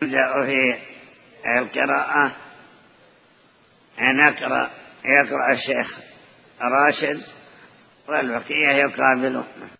نبدأ في القراءة. يقرأ الشيخ راشد والبقية يقابلون.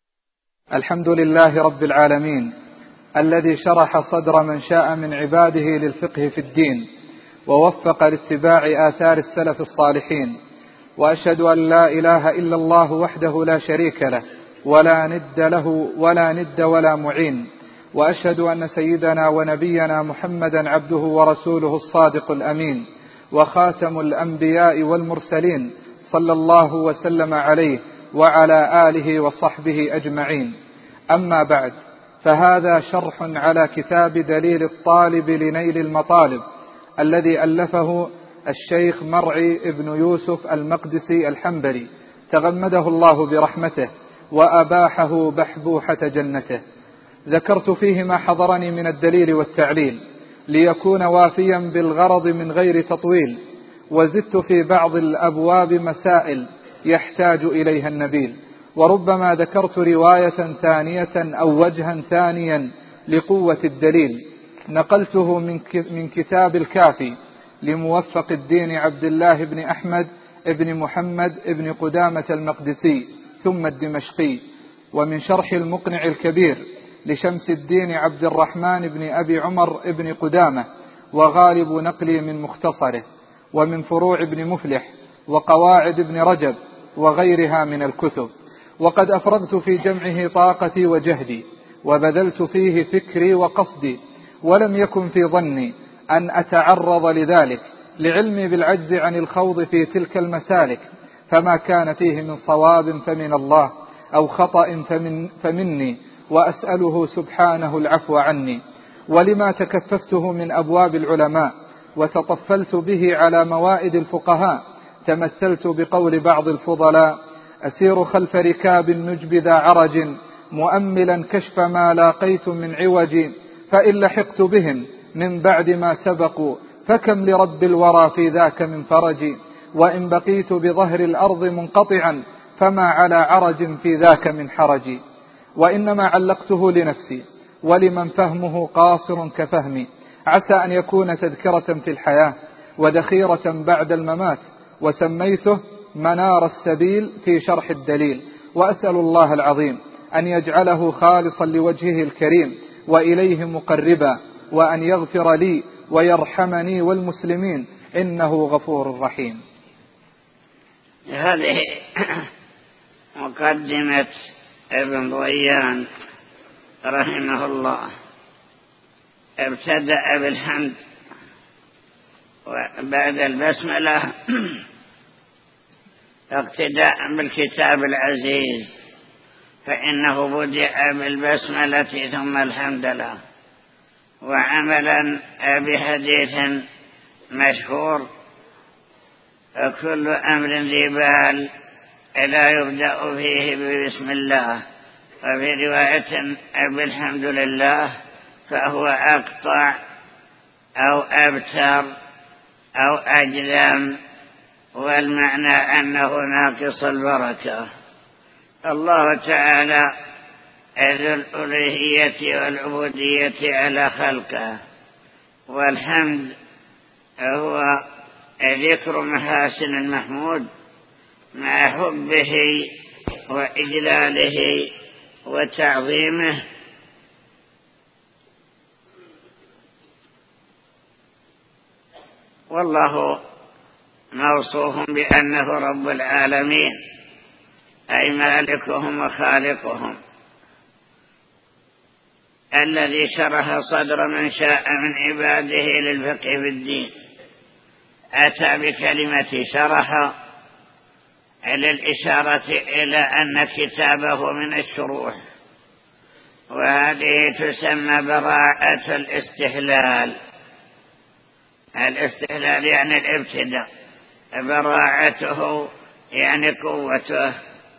الحمد لله رب العالمين الذي شرح صدر من شاء من عباده للفقه في الدين ووفق لاتباع آثار السلف الصالحين، وأشهد أن لا إله إلا الله وحده لا شريك له ولا ند له ولا ند ولا معين، وأشهد أن سيدنا ونبينا محمدا عبده ورسوله الصادق الأمين وخاتم الأنبياء والمرسلين، صلى الله وسلم عليه وعلى آله وصحبه أجمعين. أما بعد، فهذا شرح على كتاب دليل الطالب لنيل المطالب الذي ألفه الشيخ مرعي ابن يوسف المقدسي الحنبلي، تغمده الله برحمته وأباحه بحبوحة جنته. ذكرت فيه ما حضرني من الدليل والتعليل ليكون وافيا بالغرض من غير تطويل، وزدت في بعض الأبواب مسائل يحتاج إليها النبيل، وربما ذكرت رواية ثانية أو وجها ثانيا لقوة الدليل. نقلته من كتاب الكافي لموفق الدين عبد الله بن أحمد بن محمد بن قدامة المقدسي ثم الدمشقي، ومن شرح المقنع الكبير لشمس الدين عبد الرحمن بن أبي عمر بن قدامة، وغالب نقلي من مختصره، ومن فروع ابن مفلح وقواعد ابن رجب وغيرها من الكتب. وقد أفرغت في جمعه طاقتي وجهدي وبذلت فيه فكري وقصدي، ولم يكن في ظني أن أتعرض لذلك لعلمي بالعجز عن الخوض في تلك المسالك، فما كان فيه من صواب فمن الله أو خطأ فمني، وأسأله سبحانه العفو عني. ولما تكففته من أبواب العلماء وتطفلت به على موائد الفقهاء، تمثلت بقول بعض الفضلاء: أسير خلف ركاب النجب ذا عرج مؤملا كشف ما لاقيت من عوج، فإن لحقت بهم من بعد ما سبقوا فكم لرب الورى في ذاك من فرج، وإن بقيت بظهر الأرض منقطعا فما على عرج في ذاك من حرج. وإنما علقته لنفسي ولمن فهمه قاصر كفهمي، عسى أن يكون تذكرة في الحياة وذخيرة بعد الممات، وسميته منار السبيل في شرح الدليل. وأسأل الله العظيم أن يجعله خالصا لوجهه الكريم وإليه مقربا، وأن يغفر لي ويرحمني والمسلمين، إنه غفور رحيم. هذه مقدمة ابن ضيان رحمه الله. ابتدأ بالحمد وبعد البسملة اقتداء بالكتاب العزيز، فإنه بدأ بالبسملة ثم الحمد لله، وعملا بحديث مشهور: كل أمر ذي بال لا يبدأ فيه ببسم الله، وفي رواية بالحمد لله، فهو أقطع أو أبتر أو أجلم، والمعنى أنه ناقص البركة. الله تعالى ذو الألوهية والعبودية على خلقه، والحمد هو ذكر محاسن المحمود مع حبه وإجلاله وتعظيمه. والله موصوف بأنه رب العالمين، أي مالكهم وخالقهم، الذي شرح صدر من شاء من عباده للفقه في الدين. أتى بكلمة شرح للإشارة إلى أن كتابه من الشروح، وهذه تسمى براءة الاستهلال. الاستهلال يعني الابتداء، براءته يعني قوته.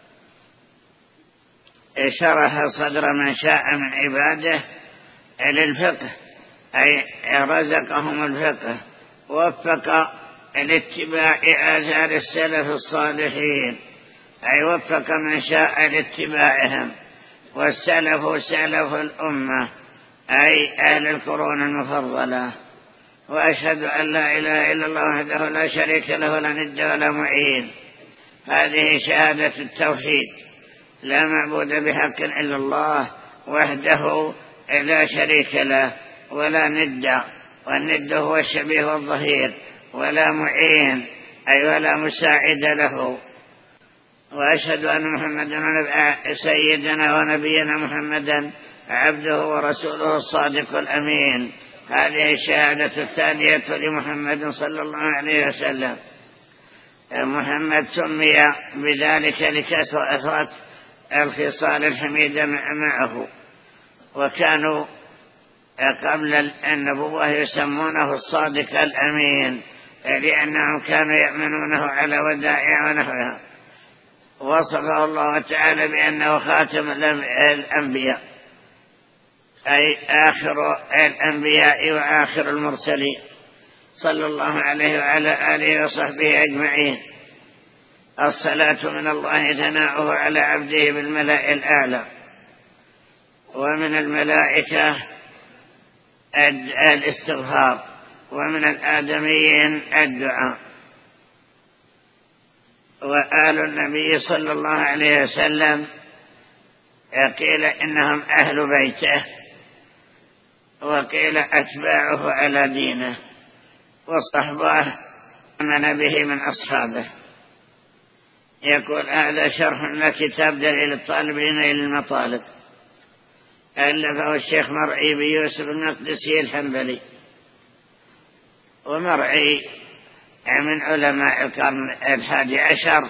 شرح صدر من شاء من عباده للفقه، أي رزقهم الفقه، وفق لاتباع آثار السلف الصالحين، أي وفق من شاء لاتباعهم، والسلف سلف الأمة أي أهل القرون المفضلة. وأشهد أن لا إله إلا الله وحده لا شريك له ولا ند ولا معين. هذه شهادة التوحيد، لا معبود بحق إلا الله وحده لا شريك له ولا ند، والند هو الشبيه والظهير، ولا معين أي ولا مساعد له. وأشهد أن محمدا سيدنا ونبينا محمدا عبده ورسوله الصادق الأمين. هذه الشهادة الثانية لمحمد صلى الله عليه وسلم. محمد سمي بذلك لكثرة الخصال الحميدة معه، وكانوا قبل النبوة يسمونه الصادق الأمين لأنهم كانوا يأمنونه على ودائع ونحوها. وصفه الله تعالى بأنه خاتم الأنبياء، أي آخر الأنبياء وآخر المرسلين، صلى الله عليه وعلى آله وصحبه أجمعين. الصلاة من الله ثناؤه على عبده بالملأ الأعلى، ومن الملائكة الاستغفار، ومن الآدميين الدعاء. وآل النبي صلى الله عليه وسلم قيل إنهم أهل بيته، وقيل أتباعه على دينه، وصحبه من به من أصحابه. يقول هذا شرح لكتاب دليل الطالبين إلى المطالب، ألفه الشيخ مرعي بيوسف المقدسي الحنبلي. ومرعي من علماء القرن 11،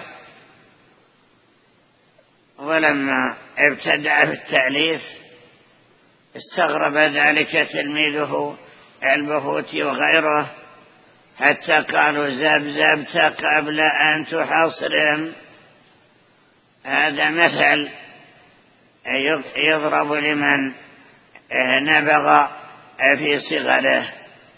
ولما ابتدأ في التأليف استغرب ذلك تلميذه البهوتي وغيره، حتى قالوا زبزبت قبل أن تحصرم. هذا مثل يضرب لمن نبغ في صغره.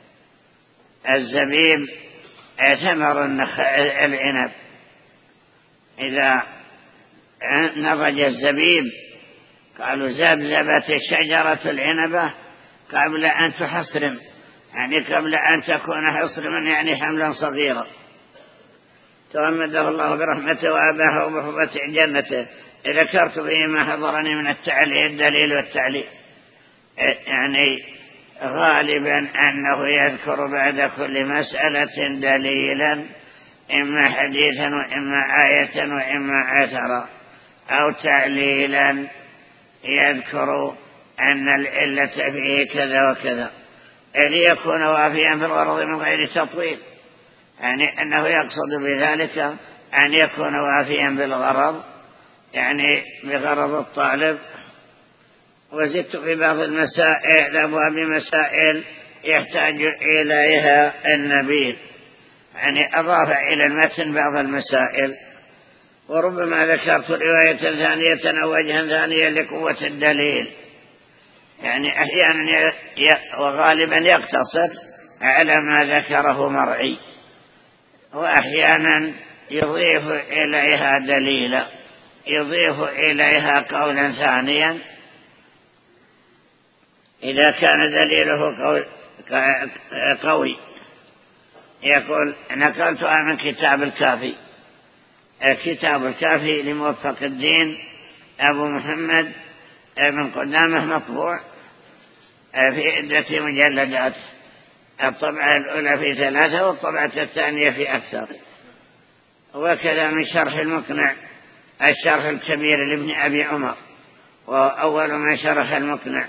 الزبيب ثمر العنب، إذا نضج الزبيب قالوا زبزبت شجرة العنبة قبل أن تحصرم، يعني قبل أن تكون حصرما، يعني حملا صغيرا. تغمده الله برحمته وأباحه بحفظة جنته. ذكرت به ما حضرني من الدليل والتعليل، يعني غالبا أنه يذكر بعد كل مسألة دليلا، إما حديثا وإما آية وإما أثرا، أو تعليلا يذكر أن العلة فيه كذا وكذا، ليكون وافيا في الغرض من غير تطويل، يعني أنه يقصد بذلك أن يكون وافيا بالغرض، يعني بغرض الطالب. وزدت في بعض المسائل أبواب مسائل يحتاج إليها النبيل، يعني أضاف إلى المتن بعض المسائل. وربما ذكرت رواية ثانية أو وجها ثانيا لقوة الدليل، يعني أحيانا وغالبا يقتصر على ما ذكره مرعي، وأحيانا يضيف إليها دليلا، يضيف إليها قولا ثانيا إذا كان دليله قوي. يقول نقلتها من كتاب الكافي. كتاب الكافي لموفق الدين أبو محمد بن قدامة، مطبوع في عدة مجلدات، الطبعة الأولى في 3 والطبعة الثانية في أكثر. وكذا من شرح المقنع الشرح الكبير لابن أبي عمر، وأول من شرح المقنع،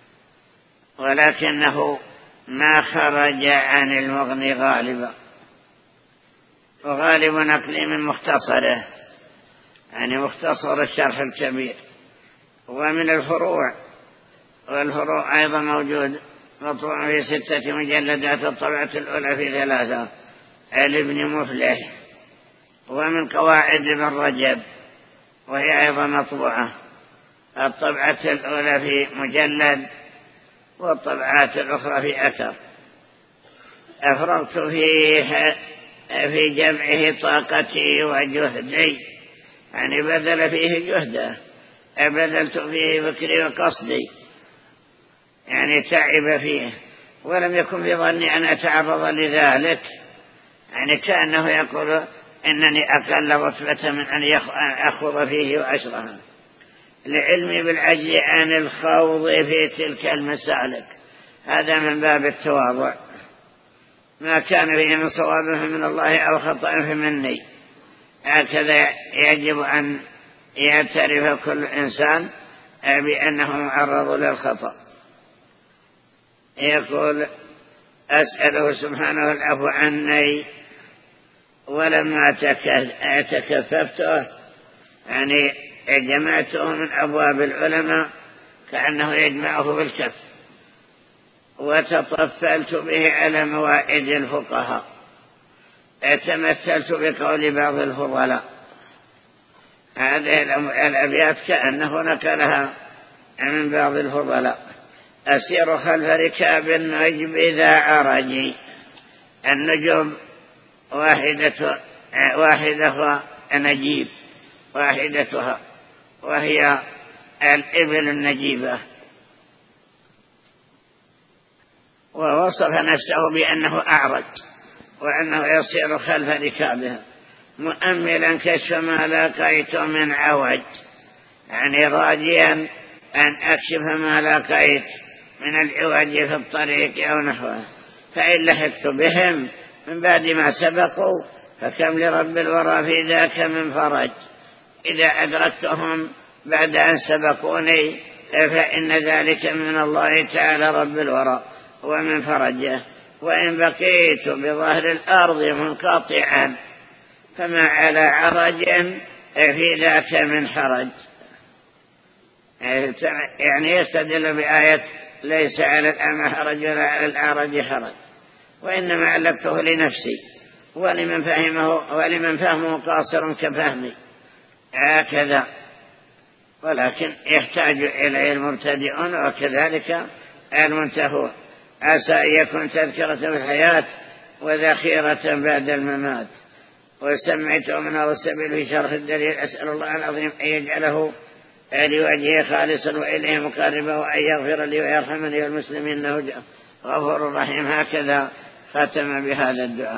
ولكنه ما خرج عن المغني غالبا، وغالب نقلي من مختصره، يعني مختصر الشرح الكبير. ومن الفروع، والفروع أيضا موجود مطبوع في 6 مجلدات، الطبعة الأولى في 3 لابن مفلح. ومن قواعد ابن رجب، وهي أيضا مطبوعة، الطبعة الأولى في مجلد والطبعات الأخرى في أثر. أفرغت في جمعه طاقتي وجهدي، يعني بذل فيه جهده، بذلت فيه فكري وقصدي، يعني تعب فيه، ولم يكن في ظني أن أتعرض لذلك، يعني كأنه يقول إنني أقل رتبة من أن أخوض فيه وأشرها، لعلمي بالعجز عن الخوض في تلك المسالك. هذا من باب التواضع، ما كان فيه من صواب من الله أو خطأ فمني. هكذا يجب أن يعترف كل إنسان بأنه معرض للخطأ. يقول أسأله سبحانه العفو عني، ولما تكففته يعني جمعته من أبواب العلماء كأنه يجمعه بالكف، وتطفلت به على موائد الفقهاء، تمثلت بقول بعض الفضلاء. هذه الأبيات كأنه نقلها من بعض الفضلاء: أسير خلف ركاب النجم ذا عرجي. النجم واحدة نجيب، واحدتها وهي الإبل النجيبة. ووصف نفسه بأنه أعرج، وأنه يصير خلف ركابها مؤملا كشف ما لقيت من عوج، يعني راجيا أن أكشف ما لقيت من العوج في الطريق أو نحوه. فإن لحقت بهم من بعد ما سبقوا فكم لرب الورى في ذاك من فرج. إذا أدركتهم بعد أن سبقوني فإن ذلك من الله تعالى رب الورى ومن فرجه. وإن بقيت بظهر الأرض منقطعا فما على عرج في ذاك من حرج. يعني يستدل بآية ليس على الأعمى حرج ولا على الأعرج حرج، وإنما علقته لنفسي ولمن فهمه قاصر كفهمي هكذا. ولكن يحتاج إليه المبتدئون وكذلك المنتهون. عسى أن يكون تذكرة في الحياة وذخيرة بعد الممات. وسمعته من هذا السبيل في شرح الدليل. أسأل الله العظيم أن يجعله لوجهه خالصا وإليه مقاربا، وأن يغفر لي ويرحمني والمسلمين إنه غفور رحيم. هكذا ختم بهذا الدعاء.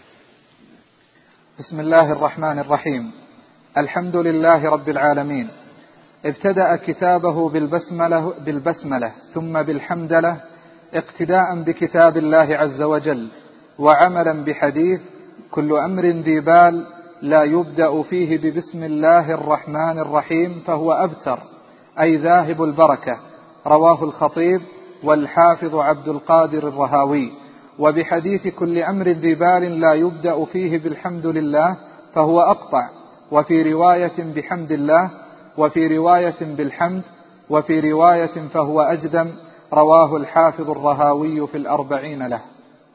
بسم الله الرحمن الرحيم. الحمد لله رب العالمين. ابتدأ كتابه بالبسملة ثم بالحمدلة، اقتداء بكتاب الله عز وجل، وعملا بحديث: كل أمر ذي بال لا يبدأ فيه ببسم الله الرحمن الرحيم فهو أبتر، أي ذاهب البركة. رواه الخطيب والحافظ عبد القادر الرهاوي. وبحديث كل أمر ذي بال لا يبدأ فيه بالحمد لله فهو أقطع، وفي رواية بحمد الله، وفي رواية بالحمد، وفي رواية فهو أجدم. رواه الحافظ الرهاوي في 40 له.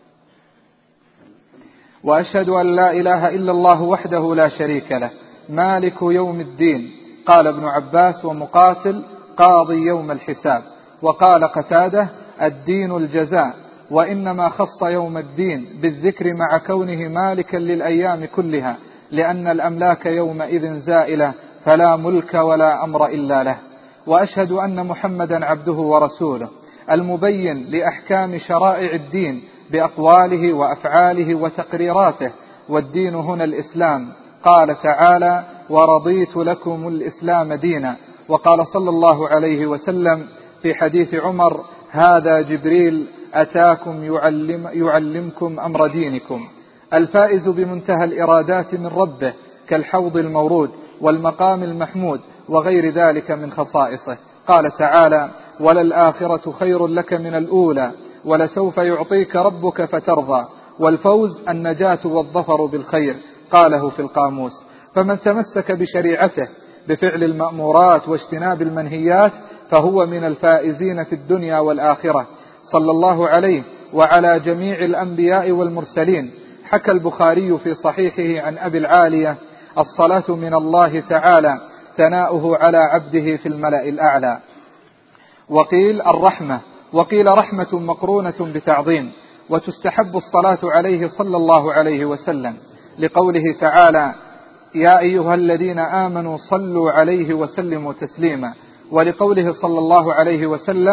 وأشهد أن لا إله إلا الله وحده لا شريك له مالك يوم الدين. قال ابن عباس ومقاتل: قاضي يوم الحساب. وقال قتادة: الدين الجزاء. وإنما خص يوم الدين بالذكر مع كونه مالكا للأيام كلها، لأن الأملاك يومئذ زائلة فلا ملك ولا أمر إلا له. وأشهد أن محمدا عبده ورسوله المبين لأحكام شرائع الدين بأقواله وأفعاله وتقريراته. والدين هنا الإسلام. قال تعالى: ورضيت لكم الإسلام دينا. وقال صلى الله عليه وسلم في حديث عمر: هذا جبريل أتاكم يعلمكم أمر دينكم. الفائز بمنتهى الإرادات من ربه كالحوض المورود والمقام المحمود وغير ذلك من خصائصه. قال تعالى: وللآخرة خير لك من الأولى ولسوف يعطيك ربك فترضى. والفوز النجاة والظفر بالخير. قاله في القاموس. فمن تمسك بشريعته بفعل المأمورات واجتناب المنهيات فهو من الفائزين في الدنيا والآخرة. صلى الله عليه وعلى جميع الأنبياء والمرسلين. حكى البخاري في صحيحه عن أبي العالية: الصلاة من الله تعالى ثناؤه على عبده في الملأ الأعلى. وقيل الرحمة، وقيل رحمة مقرونة بتعظيم. وتستحب الصلاة عليه صلى الله عليه وسلم لقوله تعالى: يا أيها الذين آمنوا صلوا عليه وسلموا تسليما. ولقوله صلى الله عليه وسلم: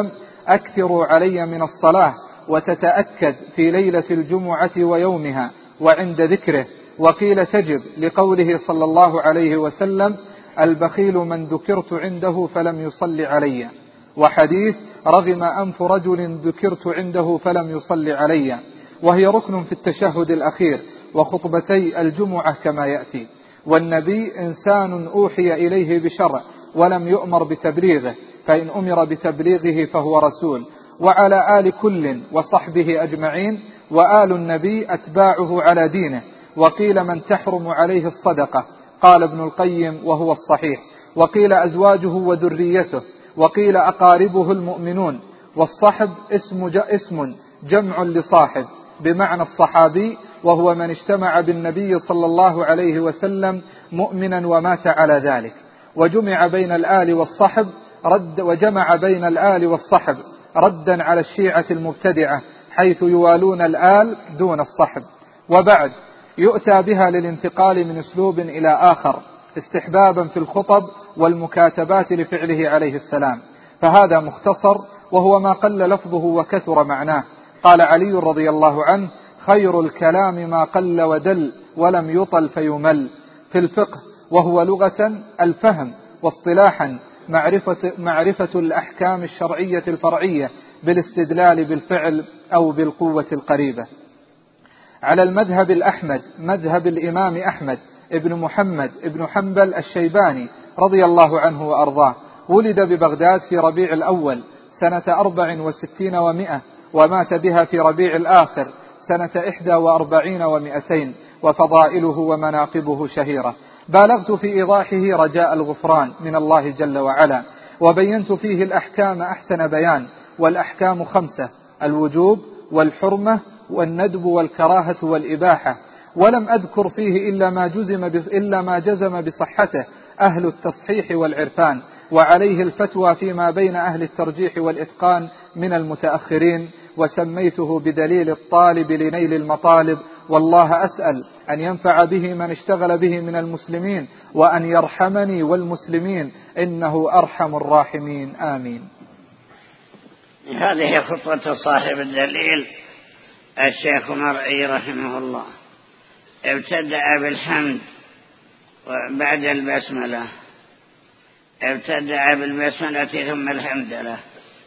أكثروا علي من الصلاة، وتتأكد في ليلة الجمعة ويومها وعند ذكره. وقيل تجب لقوله صلى الله عليه وسلم: البخيل من ذكرت عنده فلم يصل علي. وحديث: رغم أنف رجل ذكرت عنده فلم يصل علي، وهي ركن في التشهد الأخير وخطبتي الجمعة كما يأتي. والنبي إنسان أوحي إليه بشرع ولم يؤمر بتبليغه، فإن أمر بتبليغه فهو رسول. وعلى آل كل وصحبه أجمعين، وآل النبي أتباعه على دينه. وقيل من تحرم عليه الصدقة، قال ابن القيم وهو الصحيح. وقيل أزواجه وذريته، وقيل أقاربه المؤمنون. والصحب اسم جمع لصاحب بمعنى الصحابي، وهو من اجتمع بالنبي صلى الله عليه وسلم مؤمنا ومات على ذلك. وجمع بين الآل والصحب ردا على الشيعة المبتدعة، حيث يوالون الآل دون الصحب. وبعد، يؤتى بها للانتقال من أسلوب إلى آخر استحبابا في الخطب والمكاتبات لفعله عليه السلام، فهذا مختصر، وهو ما قل لفظه وكثر معناه. قال علي رضي الله عنه: خير الكلام ما قل ودل ولم يطل فيمل. في الفقه، وهو لغة الفهم، واصطلاحا معرفة الأحكام الشرعية الفرعية بالاستدلال بالفعل أو بالقوة القريبة. على المذهب الأحمد، مذهب الإمام أحمد ابن محمد ابن حنبل الشيباني رضي الله عنه وأرضاه، ولد ببغداد في ربيع الأول سنة 64 و100، ومات بها في ربيع الآخر سنة 41 و200، وفضائله ومناقبه شهيرة. بالغت في إيضاحه رجاء الغفران من الله جل وعلا، وبينت فيه الأحكام أحسن بيان. والأحكام 5: الوجوب والحرمة والندب والكراهة والإباحة. ولم أذكر فيه إلا ما جزم بصحته أهل التصحيح والعرفان، وعليه الفتوى فيما بين أهل الترجيح والإتقان من المتأخرين. وسميته بدليل الطالب لنيل المطالب، والله أسأل أن ينفع به من اشتغل به من المسلمين، وأن يرحمني والمسلمين، إنه أرحم الراحمين، آمين. هذه خطوة صاحب الدليل الشيخ مرعي رحمه الله. ابتدأ بالحمد بعد البسملة، ابتدأ بالبسملة ثم الحمد له،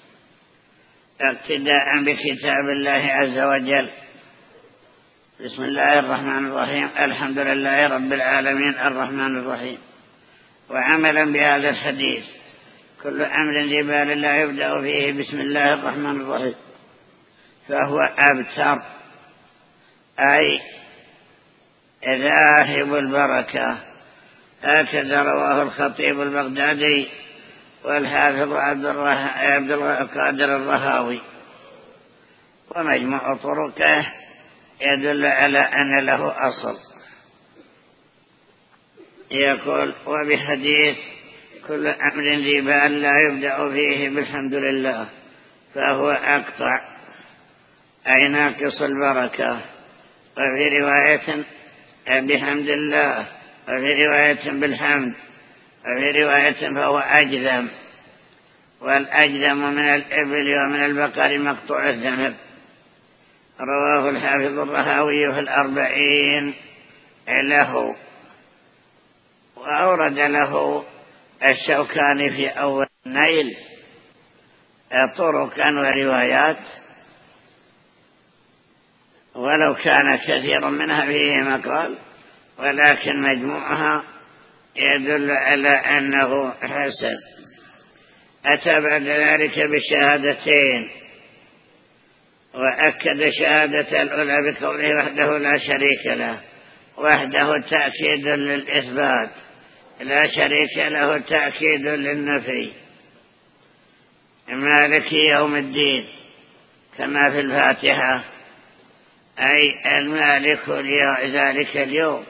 اقتداء بكتاب الله عز وجل. بسم الله الرحمن الرحيم، الحمد لله رب العالمين الرحمن الرحيم. وعملا بهذا الحديث: كل أمر ذي بال لا يبدأ فيه بسم الله الرحمن الرحيم فهو أبتر، أي ذاهب البركة. هكذا رواه الخطيب البغدادي والحافظ عبد القادر الرهاوي. ومجموع طرقه يدل على أن له أصل. يقول: وبحديث كل أمر ذي بال لا يبدأ فيه بالحمد لله فهو أقطع، أي ناقص البركة. وفي رواية بحمد الله، وفي رواية بالحمد، وفي رواية فهو أجذم. والأجذم من الإبل ومن البقر مقطوع الذنب. رواه الحافظ الرهاوي في 40 له. وأورد له الشوكاني في أول النيل طرقا وروايات، ولو كان كثير منها فيه مقال، ولكن مجموعها يدل على أنه حسن. أتى بعد ذلك بالشهادتين، وأكد شهادة الأولى بقوله وحده لا شريك له. وحده تأكيد للإثبات، لا شريك له تأكيد للنفي. مالك يوم الدين كما في الفاتحة، أي المالك ذلك اليوم.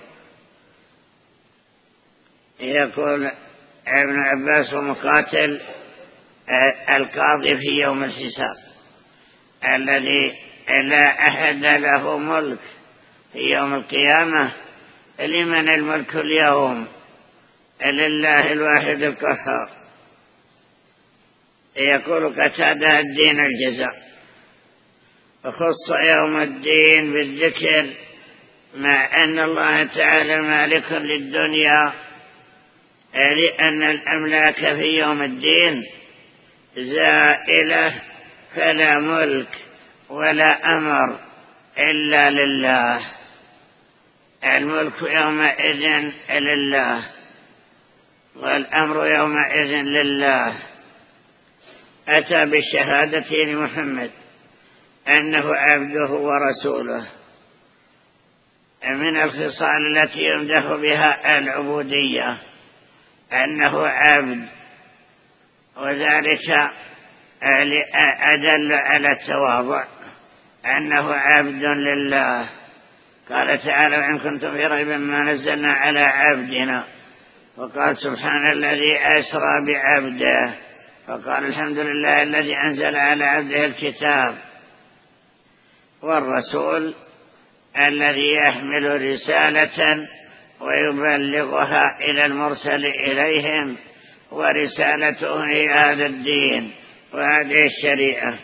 يقول ابن عباس ومقاتل: القاضي في يوم الحساب الذي لا أحد له ملك في يوم القيامة. لمن الملك اليوم؟ لله الواحد القهار. يقول قتادة الدين الجزاء، وخص يوم الدين بالذكر مع أن الله تعالى مالك للدنيا، لأن الأملاك في يوم الدين زائلة، فلا ملك ولا أمر إلا لله. الملك يومئذ لله والأمر يومئذ لله. أتى بالشهادة لمحمد أنه عبده ورسوله من الخصال التي يمدح بها العبودية أنه عبد، وذلك أدل على التواضع أنه عبد لله. قال تعالى: وإن كنتم في ريب مما نزلنا على عبدنا، وقال سبحان الذي أسرى بعبده، فقال الحمد لله الذي أنزل على عبده الكتاب. والرسول الذي يحمل رسالة ويبلغها إلى المرسل إليهم، ورسالته هي هذا الدين وهذه الشريعة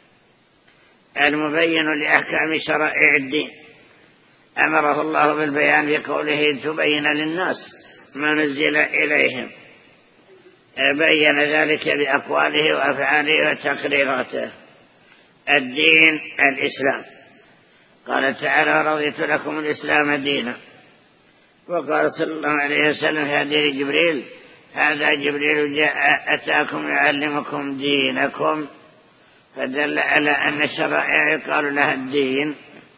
المبين لأحكام شرائع الدين. أمره الله بالبيان في قوله: تبين للناس ما نزل إليهم، بين ذلك بأقواله وأفعاله وتقريراته. الدين الإسلام، قال تعالى: رضيت لكم الإسلام دينا. وقال صلى الله عليه وسلم في حديث جبريل: هذا جبريل جاء أتاكم يعلمكم دينكم، فدل على أن الشرائع يقال لها الدين.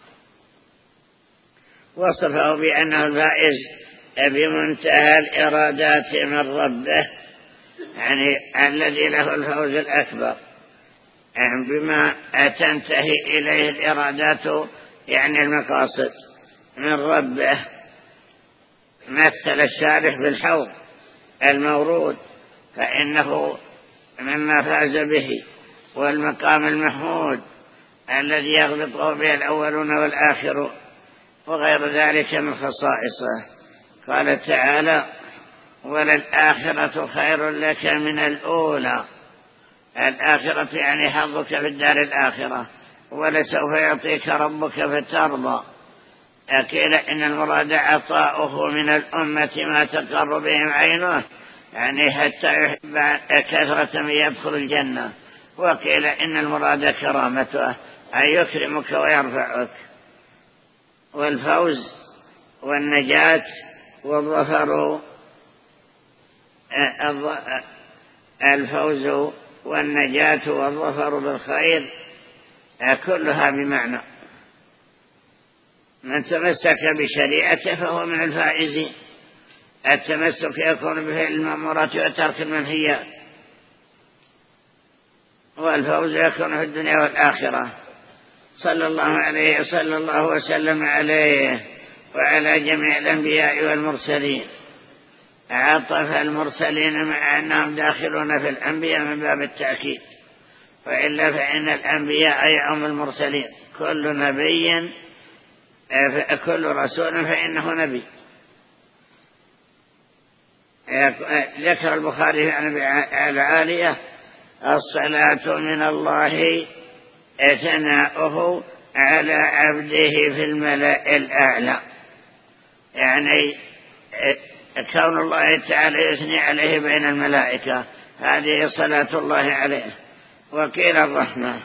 وصفه بأنه الفائز بمنتهى الإرادات من ربه، يعني الذي له الفوز الأكبر بما تنتهي إليه الإرادات، يعني المقاصد من ربه. مثل الشارح بالحوض المورود، فإنه مما فاز به، والمقام المحمود الذي يغلطه به الأولون والآخرون، وغير ذلك من خصائصه. قال تعالى: وللآخرة خير لك من الأولى. الآخرة يعني حظك في الدار الآخرة. ولسوف يعطيك ربك فترضى. قيل إن المراد عطاؤه من الأمة ما تقر بهم عينه، يعني حتى يحب كثرة من يدخل الجنة. وقيل إن المراد كرامته، أن يكرمك ويرفعك. والفوز والنجاة والظفر، الفوز والنجاة والظفر بالخير كلها بمعنى من تمسك بشريعته فهو من الفائزين. التمسك يكون بفعل المأمورات وترك المنهيات، والفوز يكون في الدنيا والآخرة. صلى الله عليه وصلى الله وسلم عليه وعلى جميع الأنبياء والمرسلين. عطف المرسلين مع أنهم داخلون في الأنبياء من باب التأكيد، وإلا فإن الأنبياء يعم المرسلين. كل رسول فإنه نبي. ذكر البخاري عن العالية: الصلاة من الله ثناؤه على عبده في الملأ الأعلى، يعني كون الله تعالى يثني عليه بين الملائكة، هذه صلاة الله عليه. وقيل الرحمة،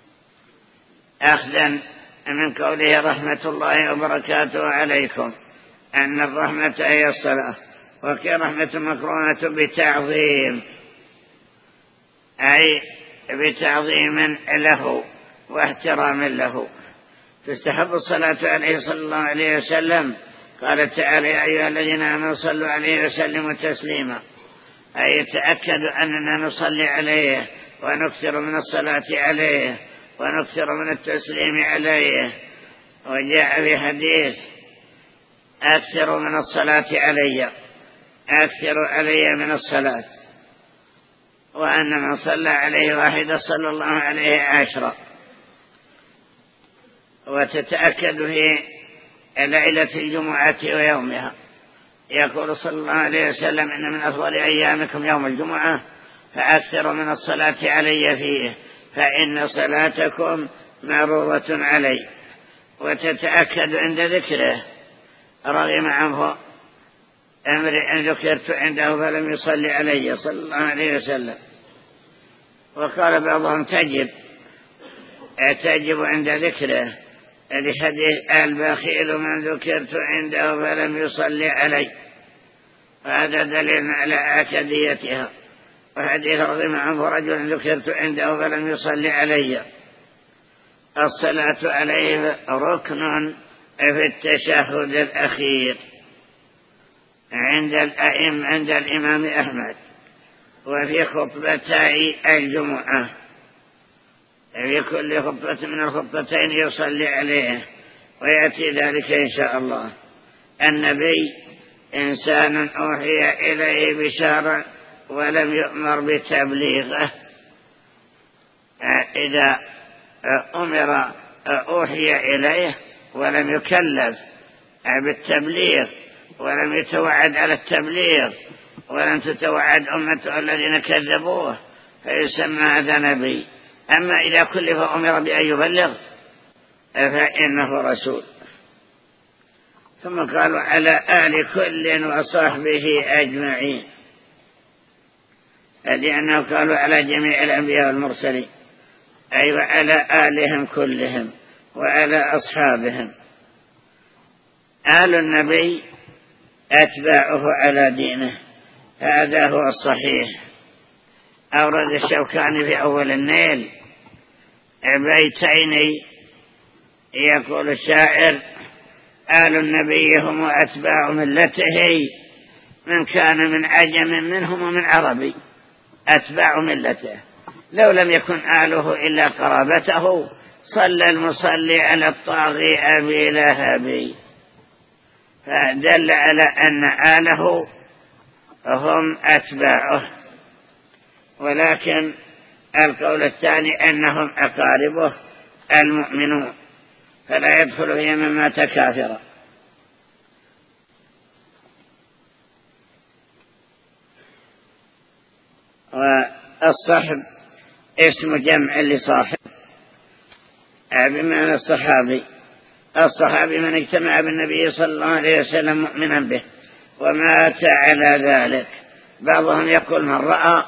أخذا من قوله: رحمة الله وبركاته عليكم، أن الرحمة هي الصلاة. وقيل رحمة مقرونة بتعظيم، أي بتعظيم له واحترام له. تستحب الصلاة عليه صلى الله عليه وسلم. قال تعالى: يا أيها الذين آمنوا صلوا عليه وسلموا تسليما، أي تأكدوا أننا نصلي عليه ونكثر من الصلاة عليه ونكثر من التسليم عليه. وجاء في حديث: أكثر من الصلاة علي، أكثر علي من الصلاة. وأن من صلى عليه واحدة صلى الله عليه 10. وتتأكد في ليلة الجمعة ويومها. يقول صلى الله عليه وسلم: إن من أفضل أيامكم يوم الجمعة، فأكثروا من الصلاة علي فيه فإن صلاتكم معروضة علي. وتتأكد عند ذكره رغم عنه امرئ ذكرت عنده فلم يصلي علي صلى الله عليه وسلم. وقال بعضهم تجب عند ذكره لحديث البخيل من ذكرت عنده فلم يصلي علي، وهذا دليل على آكديتها. وحديث رغم عنه رجل ذكرت عنده فلم يصلي علي. الصلاة عليه ركن في التشهد الأخير عند الإمام أحمد، وفي خطبتي الجمعة في كل خطبة من الخطبتين يصلي عليه، ويأتي ذلك إن شاء الله. النبي إنسان أوحي إليه بشارع ولم يؤمر بتبليغه. إذا أوحي إليه ولم يكلف بالتبليغ ولم يتوعد على التبليغ ولم تتوعد أمته الذين كذبوه فيسمى هذا نبي. أما إذا كلف أمر بأن يبلغ فإنه رسول. ثم قالوا على آل كل وصحبه أجمعين، لأنه قالوا على جميع الأنبياء والمرسلين، أي وعلى آلهم كلهم وعلى أصحابهم. آل النبي أتباعه على دينه، هذا هو الصحيح. أورد الشوكاني في أول النيل بيتين يقول الشاعر: آل النبي هم أتباع ملته، من كان من عجم منهم ومن عربي. أتباع ملته، لو لم يكن آله إلا قرابته صلى المصلي على الطاغي أبي لهب. فدل على أن آله هم أتباعه. ولكن القول الثاني أنهم أقاربه المؤمنون، فلا يدخل فيه من مات كافرا. والصحب اسم جمع لصاحب بمعنى الصحابي. الصحابي من اجتمع بالنبي صلى الله عليه وسلم مؤمنا به ومات على ذلك. بعضهم يقول من رأى،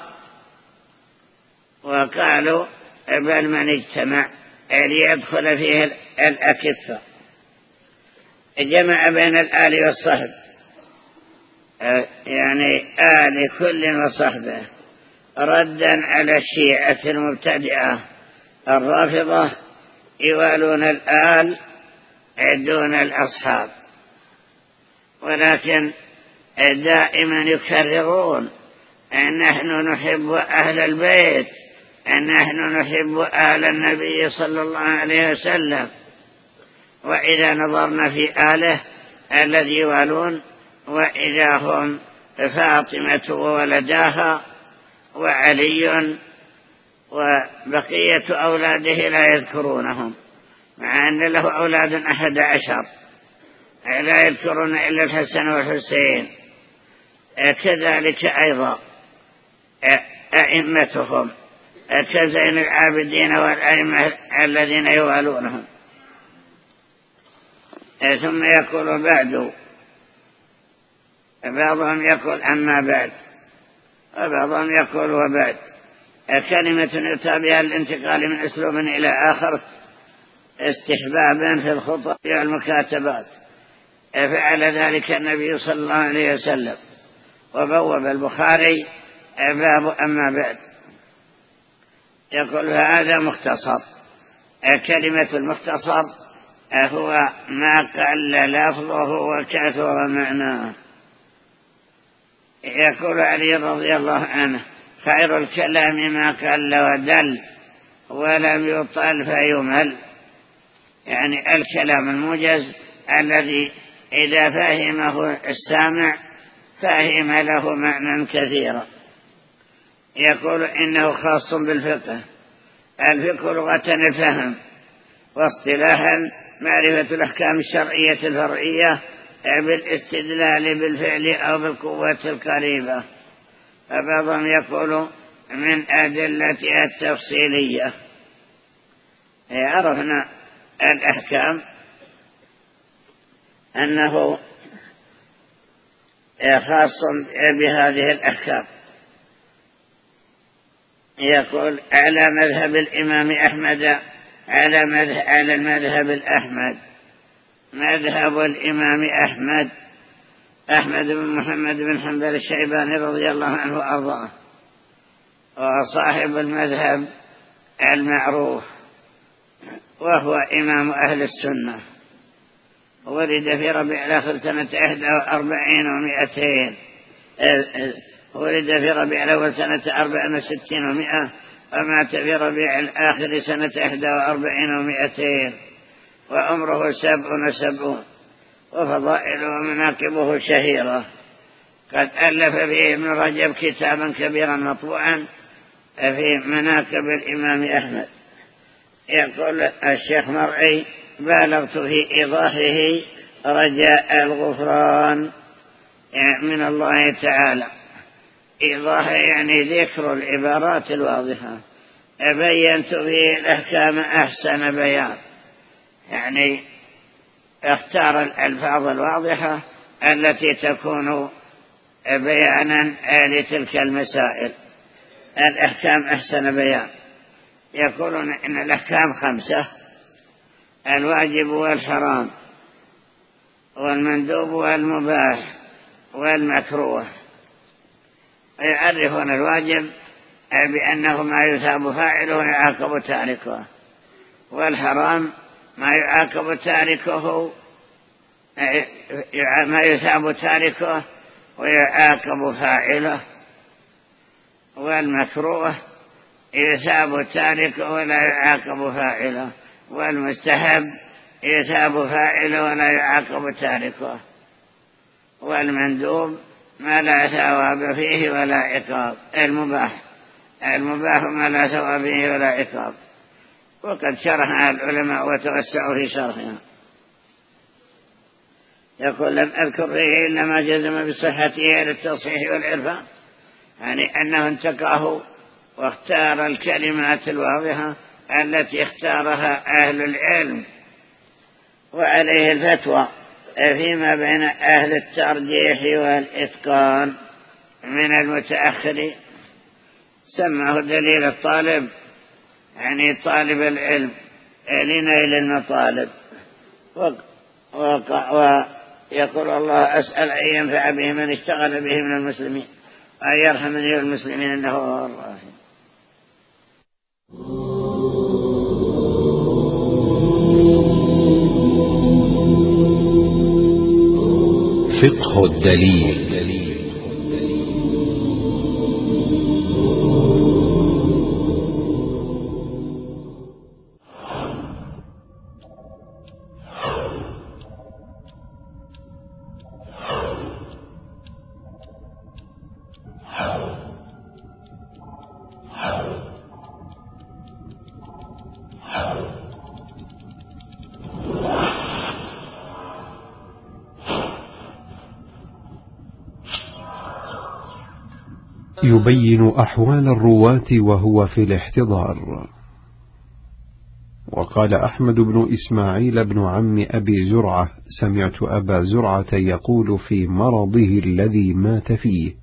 وقالوا بل من اجتمع ليدخل فيه الأكفة. جمع بين الآل والصحب، يعني آل كل وصحبه، ردا على الشيعة المبتدعة الرافضة يوالون الآل دون الأصحاب، ولكن دائما يكررون أن نحن نحب أهل البيت، أن نحن نحب أهل النبي صلى الله عليه وسلم. وإذا نظرنا في آله الذي يوالون، وإذا هم فاطمة وولداها وعلي وبقية أولاده لا يذكرونهم، مع أن له أولاد 11 لا يذكرون إلا الحسن والحسين. كذلك أيضا أئمتهم كزين العابدين والأئمة الذين يوالونهم. ثم يقول بعد، بعضهم يقول أما بعد، وبعضهم يقول وبعد. كلمة يؤتى بها الانتقال من أسلوب إلى آخر استحبابا في الخطب والمكاتبات، فعل ذلك النبي صلى الله عليه وسلم. وبوب البخاري باب أما بعد، يقول هذا مختصر. كلمة المختصر هو ما قل لفظه وكثر معناه. يقول علي رضي الله عنه: خير الكلام ما قل ودل ولم يطل فيمل. يعني الكلام الموجز الذي إذا فهمه السامع فهم له معنى كثيرا. يقول إنه خاص بالفقه. الفقه لغة الفهم، واصطلاحا معرفة الأحكام الشرعية الفرعية بالاستدلال بالفعل أو بالقوة القريبة. فبعضهم يقول من أدلتها التفصيلية. عرفنا الأحكام أنه خاص بهذه الأحكام. يقول على مذهب الإمام أحمد، على المذهب الأحمد، مذهب الإمام أحمد بن محمد بن حنبل الشيباني رضي الله عنه وأرضاه، وصاحب المذهب المعروف، وهو إمام أهل السنة. ولد في ربيع الآخر سنة 41 و200، ولد في ربيع الأول سنة 64 و100، ومات في ربيع الآخر سنة 41 و200، وعمره 77، وفضائله ومناقبه شهيرة. قد ألف فيه ابن رجب كتابا كبيرا مطبوعا في مناقب الإمام أحمد. يقول الشيخ مرعي: بالغت في إيضاحه رجاء الغفران من الله تعالى. إيضاح يعني ذكر العبارات الواضحة. بينت فيه الأحكام أحسن بيان، يعني اختار الألفاظ الواضحة التي تكون بيانا لتلك المسائل. الأحكام أحسن بيان. يقولون إن الأحكام 5: الواجب والحرام والمندوب والمباح والمكروه. يعرفون الواجب بأنه ما يثاب فاعله ويعاقب تاركه، والحرام ما يعاقب تاركه، ما يثاب تاركه ويعاقب فاعله، والمكروه يثاب تاركه ولا يعاقب فاعله، والمستحب يثاب فاعله ولا يعاقب تاركه، والمندوب ما لا ثواب فيه ولا عقاب. المباح ما لا ثواب فيه ولا عقاب. وقد شرحها العلماء وتوسعوا في شرحها. يقول: لم أذكر فيه إلا ما جزم بصحته للتصحيح والعرفان، يعني أنه انتقاه واختار الكلمات الواضحة التي اختارها أهل العلم، وعليه الفتوى فيما بين أهل الترجيح والإتقان من المتأخرين. سماه دليل الطالب، يعني طالب العلم لنيل المطالب. ويقول: الله أسأل أن ينفع به من اشتغل به من المسلمين، وأن يرحمني والمسلمين إنه هو الراحم. فقه الدليل. يبين أحوال الرواة وهو في الاحتضار. وقال أحمد بن إسماعيل بن عم أبي زرعة: سمعت أبا زرعة يقول في مرضه الذي مات فيه: